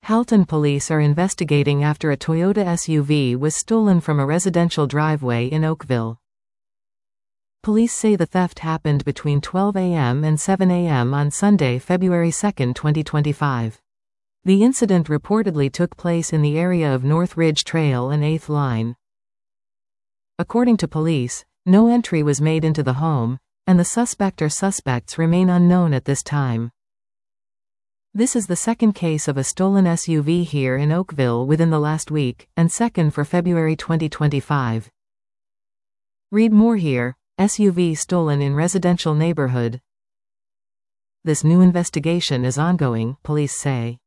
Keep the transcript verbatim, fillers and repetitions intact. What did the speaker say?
Halton police are investigating after a Toyota S U V was stolen from a residential driveway in Oakville. Police say the theft happened between twelve a m and seven a m on Sunday, February second, twenty twenty-five. The incident reportedly took place in the area of North Ridge Trail and eighth Line. According to police, no entry was made into the home, and the suspect or suspects remain unknown at this time. This is the second case of a stolen S U V here in Oakville within the last week, and second for February twenty twenty-five. Read more here. S U V stolen in residential neighborhood. This new investigation is ongoing, police say.